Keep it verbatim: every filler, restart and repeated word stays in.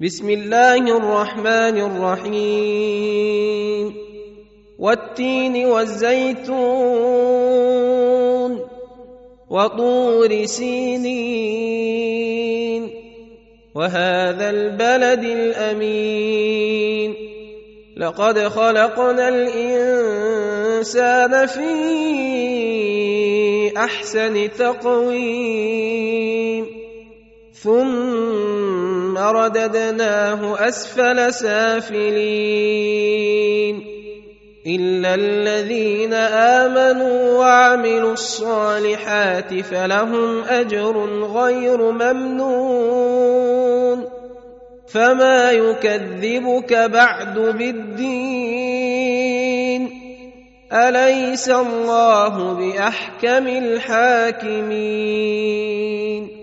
بسم الله الرحمن الرحيم والتين والزيتون وطور سينين وهذا البلد الأمين لقد خلقنا الإنسان في أحسن تقويم ثم رددناه أسفل سافلين إلا الذين آمنوا وعملوا الصالحات فلهم أجر غير ممنون فما يكذبك بعد بالدين أليس الله بأحكم الحاكمين